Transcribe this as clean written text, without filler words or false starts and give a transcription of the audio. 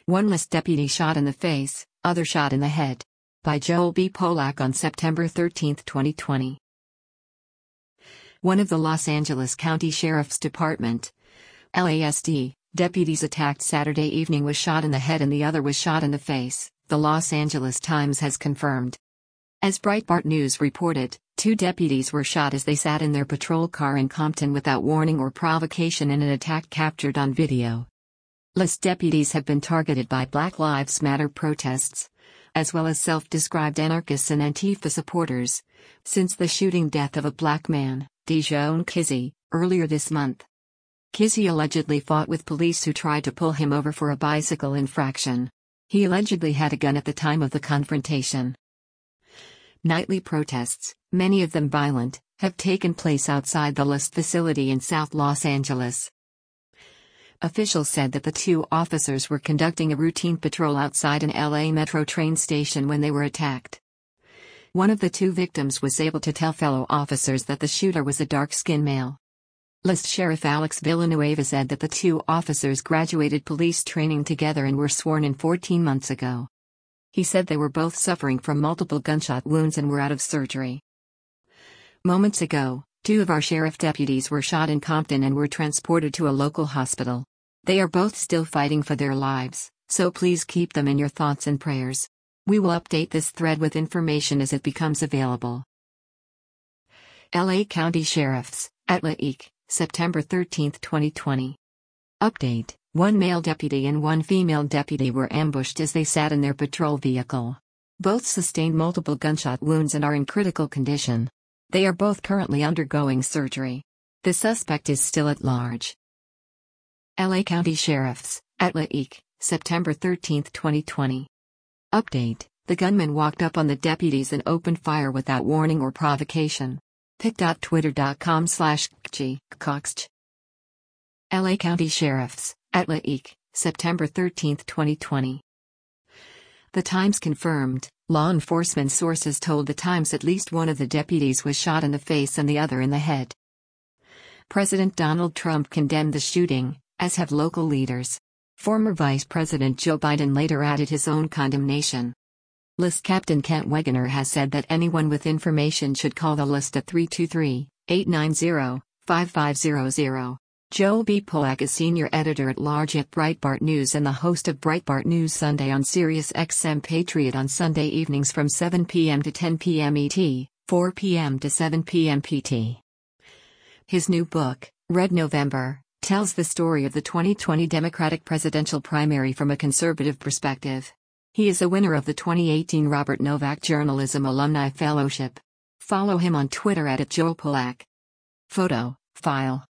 One LIST deputy shot in the face, other shot in the head. By Joel B. Polak on September 13, 2020. One of the Los Angeles County Sheriff's Department, LASD, deputies attacked Saturday evening was shot in the head and the other was shot in the face, the Los Angeles Times has confirmed. As Breitbart News reported, 2 deputies were shot as they sat in their patrol car in Compton without warning or provocation in an attack captured on video. LASD deputies have been targeted by Black Lives Matter protests, as well as self-described anarchists and Antifa supporters, since the shooting death of a black man, Dijon Kizzee, earlier this month. Kizzee allegedly fought with police who tried to pull him over for a bicycle infraction. He allegedly had a gun at the time of the confrontation. Nightly protests, many of them violent, have taken place outside the LASD facility in South Los Angeles. Officials said that the 2 officers were conducting a routine patrol outside an LA Metro train station when they were attacked. One of the 2 victims was able to tell fellow officers that the shooter was a dark-skinned male. LASD Sheriff Alex Villanueva said that the 2 officers graduated police training together and were sworn in 14 months ago. He said they were both suffering from multiple gunshot wounds and were out of surgery. Moments ago, 2 of our sheriff deputies were shot in Compton and were transported to a local hospital. They are both still fighting for their lives, so please keep them in your thoughts and prayers. We will update this thread with information as it becomes available. LA County Sheriffs, at Lake, September 13, 2020. Update: 1 male deputy and 1 female deputy were ambushed as they sat in their patrol vehicle. Both sustained multiple gunshot wounds and are in critical condition. They are both currently undergoing surgery. The suspect is still at large. LA County Sheriffs, at Lake, September 13, 2020. Update: the gunman walked up on the deputies and opened fire without warning or provocation. pic.twitter.com/kchi. LA County Sheriffs, at Lake, September 13, 2020. The Times confirmed, law enforcement sources told the Times at least one of the deputies was shot in the face and the other in the head. President Donald Trump condemned the shooting, as have local leaders. Former Vice President Joe Biden later added his own condemnation. LASD Captain Kent Wegener has said that anyone with information should call the LASD at 323-890-5500. Joel B. Polak is senior editor-at-large at Breitbart News and the host of Breitbart News Sunday on Sirius XM Patriot on Sunday evenings from 7 p.m. to 10 p.m. ET, 4 p.m. to 7 p.m. PT. His new book, Red November, tells the story of the 2020 Democratic presidential primary from a conservative perspective. He is a winner of the 2018 Robert Novak Journalism Alumni Fellowship. Follow him on Twitter at @JoelPolak. Photo, file.